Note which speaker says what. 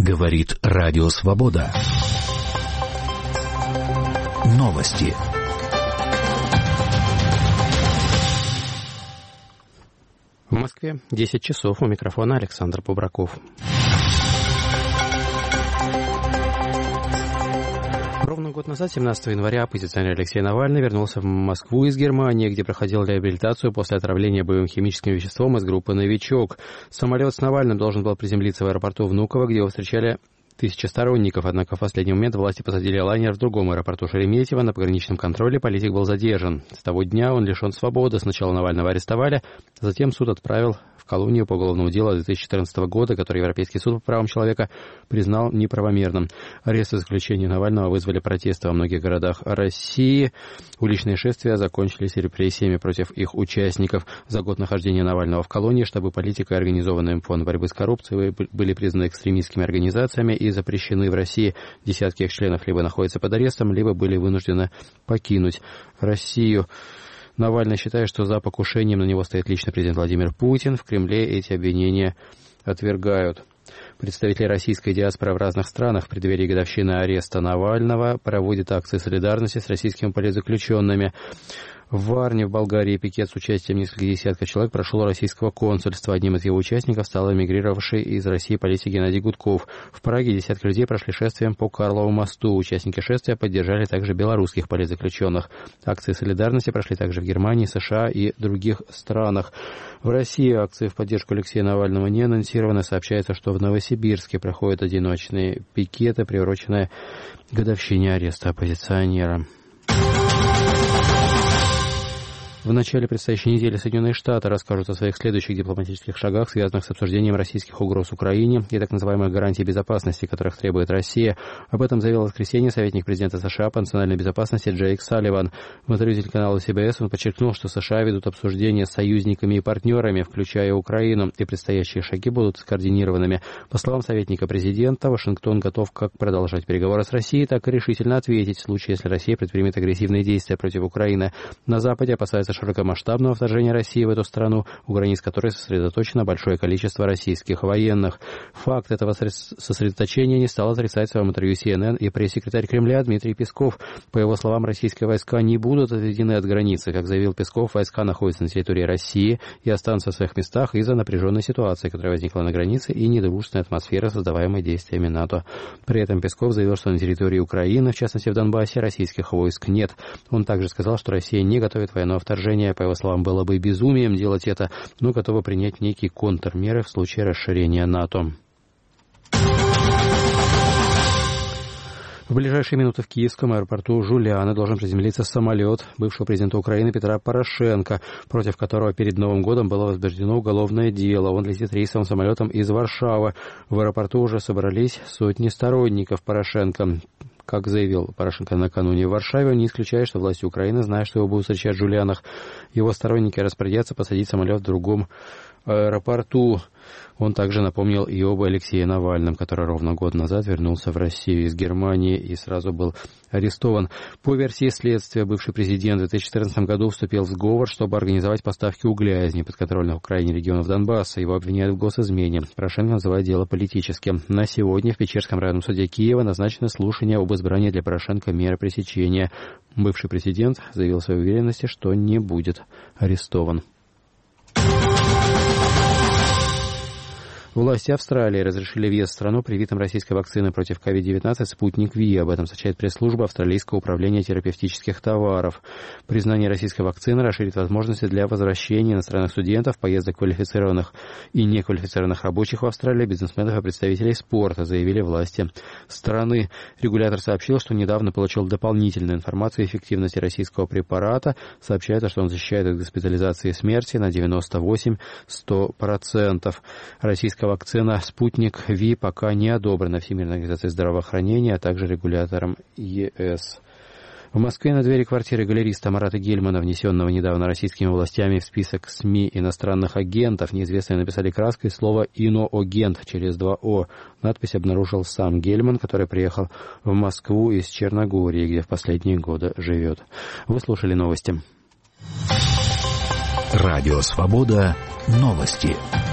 Speaker 1: Говорит Радио Свобода. Новости.
Speaker 2: В Москве 10 часов. У микрофона Александр Бубраков. Ровно год назад, 17 января, оппозиционер Алексей Навальный вернулся в Москву из Германии, где проходил реабилитацию после отравления боевым химическим веществом из группы «Новичок». Самолет с Навальным должен был приземлиться в аэропорту Внуково, где его встречали 1000 сторонников, однако в последний момент власти посадили лайнер в другом аэропорту Шереметьево. На пограничном контроле политик был задержан. С того дня он лишен свободы. Сначала Навального арестовали, затем суд отправил в колонию по уголовному делу 2014 года, который Европейский суд по правам человека признал неправомерным. Арест и заключение Навального вызвали протесты во многих городах России. Уличные шествия закончились репрессиями против их участников. За год нахождения Навального в колонии штабы политика и организованный фонд борьбы с коррупцией были признаны экстремистскими организациями и запрещены в России. Десятки их членов либо находятся под арестом, либо были вынуждены покинуть Россию. Навальный считает, что за покушением на него стоит лично президент Владимир Путин. В Кремле эти обвинения отвергают. Представители российской диаспоры в разных странах в преддверии годовщины ареста Навального проводят акции солидарности с российскими политзаключенными. В Варне, в Болгарии, пикет с участием нескольких десятков человек прошел у российского консульства. Одним из его участников стал эмигрировавший из России политик Геннадий Гудков. В Праге десятки людей прошли шествием по Карлову мосту. Участники шествия поддержали также белорусских политзаключенных. Акции солидарности прошли также в Германии, США и других странах. В России акции в поддержку Алексея Навального не анонсированы. Сообщается, что в Новосибирске проходят одиночные пикеты, приуроченные к годовщине ареста оппозиционера. В начале предстоящей недели Соединенные Штаты расскажут о своих следующих дипломатических шагах, связанных с обсуждением российских угроз Украине и так называемых гарантий безопасности, которых требует Россия. Об этом заявил в воскресенье советник президента США по национальной безопасности Джейк Салливан. В интервью телеканалу CBS он подчеркнул, что США ведут обсуждения с союзниками и партнерами, включая Украину, и предстоящие шаги будут скоординированными. По словам советника президента, Вашингтон готов как продолжать переговоры с Россией, так и решительно ответить в случае, если Россия предпримет агрессивные действия против Украины. На Западе опасаются широкомасштабного вторжения России в эту страну, у границ которой сосредоточено большое количество российских военных. Факт этого сосредоточения не стал отрицать в своем интервью CNN и пресс-секретарь Кремля Дмитрий Песков. По его словам, российские войска не будут отведены от границы. Как заявил Песков, войска находятся на территории России и останутся в своих местах из-за напряженной ситуации, которая возникла на границе, и недружественной атмосферы, создаваемой действиями НАТО. При этом Песков заявил, что на территории Украины, в частности в Донбассе, российских войск нет. Он также сказал, что Россия не готовит военного вторжения. По его словам, было бы безумием делать это, но готова принять некие контрмеры в случае расширения НАТО. В ближайшие минуты в киевском аэропорту Жуляна должен приземлиться самолет бывшего президента Украины Петра Порошенко, против которого перед Новым годом было возбуждено уголовное дело. Он летит рейсовым самолетом из Варшавы. В аэропорту уже собрались сотни сторонников Порошенко. Как заявил Порошенко накануне в Варшаве, он не исключает, что власти Украины, зная, что его будут встречать в Жулянах, его сторонники распорядятся посадить самолет в другом аэропорту. Он также напомнил и об Алексее Навальном, который ровно год назад вернулся в Россию из Германии и сразу был арестован. По версии следствия, бывший президент в 2014 году вступил в сговор, чтобы организовать поставки угля из неподконтрольных Украине регионов Донбасса. Его обвиняют в госизмене. Порошенко называет дело политическим. На сегодня в Печерском районном суде Киева назначено слушание об избрании для Порошенко меры пресечения. Бывший президент заявил в своей уверенности, что не будет арестован. Власти Австралии разрешили въезд в страну привитым российской вакциной против COVID-19 «Спутник Ви». Об этом сообщает пресс-служба Австралийского управления терапевтических товаров. Признание российской вакцины расширит возможности для возвращения иностранных студентов, поездок квалифицированных и неквалифицированных рабочих в Австралию, бизнесменов и представителей спорта, заявили власти страны. Регулятор сообщил, что недавно получил дополнительную информацию о эффективности российского препарата. Сообщается, что он защищает от госпитализации и смерти на 98-100%. Российская вакцина «Спутник Ви» пока не одобрена Всемирной организацией здравоохранения, а также регулятором ЕС. В Москве на двери квартиры галериста Марата Гельмана, внесенного недавно российскими властями в список СМИ иностранных агентов, неизвестные написали краской слово «иноагент» через 2 «о». Надпись обнаружил сам Гельман, который приехал в Москву из Черногории, где в последние годы живет. Вы слушали новости.
Speaker 1: Радио «Свобода». Новости.